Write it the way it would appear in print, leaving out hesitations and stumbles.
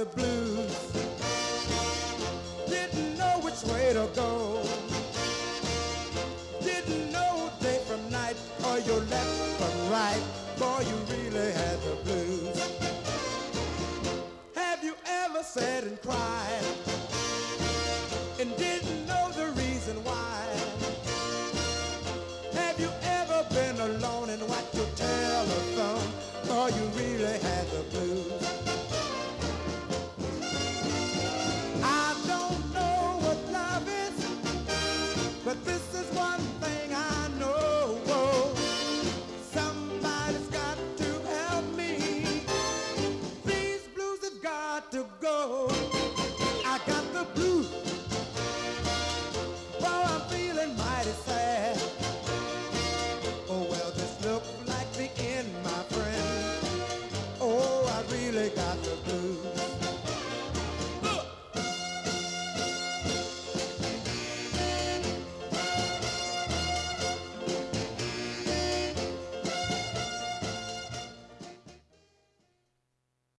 the blues. Didn't know which way to go. Didn't know day from night, or your left from right. Boy, you really had the blues. Have you ever sat and cried and didn't know the reason why? Have you ever been alone and watched your telephone? Boy, you really had the blues.